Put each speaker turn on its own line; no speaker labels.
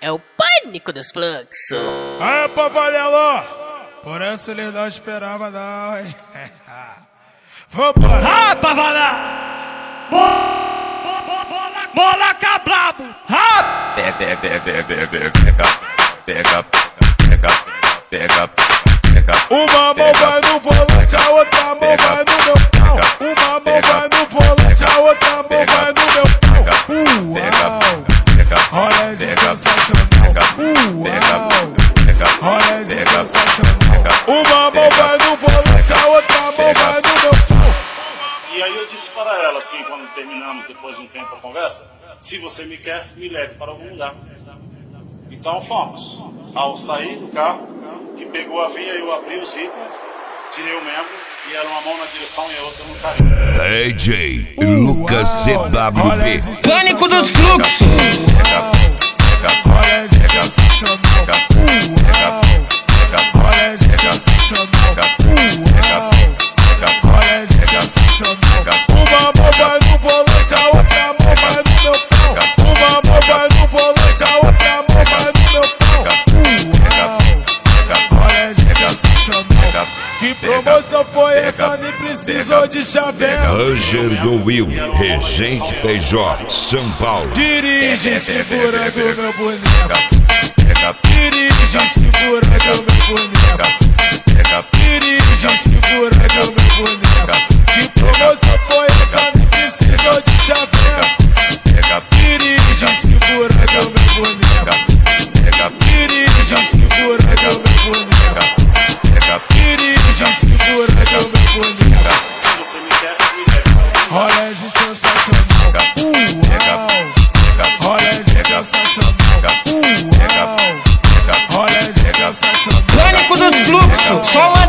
é o pânico dos fluxos.
Aê, Pavalelo! Por essa ele não esperava não, hein? Vambora!
Ah, Pavalelo! Bola cabrabo! Ah!
Pega. Uma mão vai no volante, a outra mão vai no meu pau. Uma mão vai no volante, a outra mão vai no meu pau. Uau! Olha esse sensacional. Uau! Olha esse sensacional. Uma mão vai no volante, a outra mão vai no meu pau.
E aí eu disse para ela, assim, quando terminamos, depois de um tempo a conversa, se você me quer, me leve para algum lugar. Então fomos. Ao sair do carro, que pegou a via, eu abri o zíper, tirei o membro, e era uma mão na direção e a outra no carrinho.
DJ Lucas CWB.
Pânico dos fluxos!
Olha esse sensacional. Olha esse sensacional. Olha esse sensacional. Uma mão vai no volante, a outra mão vai no meu pau. Uma mão vai no volante, a outra mão vai no meu pau. Olha esse sensacional. Que promoção foi essa? Nem precisou de chaveiro.
Roger do Will, Regente PJ, São Paulo.
Dirige segurando meu boneco. Dirige segurando meu boneco. Dirige segurando meu boneco. Que promoção foi essa? Nem precisou de chaveiro. Dirige segurando meu boneco. Dirige segurando meu boneco. Dirige segurando meu boneco.
Se você me quer, me leve para algum lugar.
Olha esse sensacional. Uau! Olha esse sensacional. Uau! Olha esse sensacional.
Pânico dos fluxos! Só